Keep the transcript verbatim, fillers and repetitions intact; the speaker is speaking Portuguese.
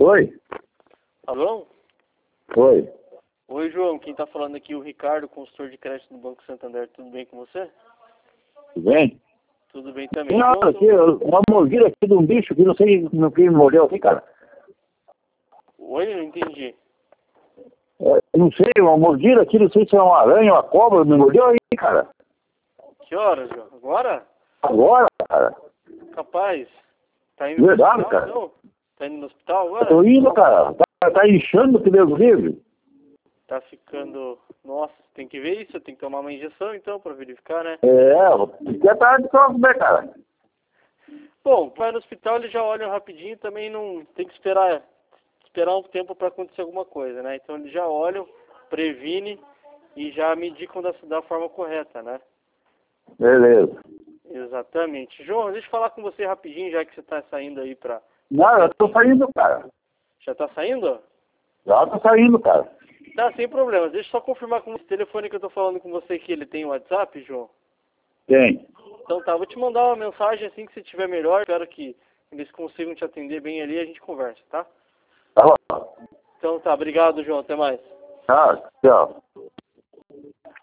Oi? Alô? Oi. Oi, João. Quem tá falando aqui é o Ricardo, consultor de crédito do Banco Santander. Tudo bem com você? Tudo bem? Tudo bem também. Não, João, aqui, uma mordida aqui de um bicho que não sei no que me mordeu aqui, cara. Oi, não entendi. É, não sei, uma mordida aqui, não sei se é uma aranha, uma cobra, me mordeu aí, cara. Que horas, João? Agora? Agora, cara. Capaz. Tá indo no Verdade, hospital, cara. então? Tá indo no hospital agora? Tô indo, cara. Tá, tá inchando que Deus livre. Tá ficando... Nossa, tem que ver isso. Tem que tomar uma injeção, então, pra verificar, né? É, que é tarde só, né, cara? Bom, vai no hospital, eles já olham rapidinho. Também não tem que esperar, esperar um tempo pra acontecer alguma coisa, né? Então, eles já olham, previne e já me indicam da, da forma correta, né? Beleza. Exatamente. João, deixa eu falar com você rapidinho, já que você está saindo aí para... Não, eu tô saindo, cara. Já está saindo? Já tô saindo, cara. Tá, sem problemas. Deixa eu só confirmar com esse telefone que eu estou falando com você que ele tem WhatsApp, João. Tem. Então tá, vou te mandar uma mensagem assim que você estiver melhor. Espero que eles consigam te atender bem ali e a gente conversa, tá? Tá bom. Então tá, obrigado, João. Até mais. Tchau, tchau.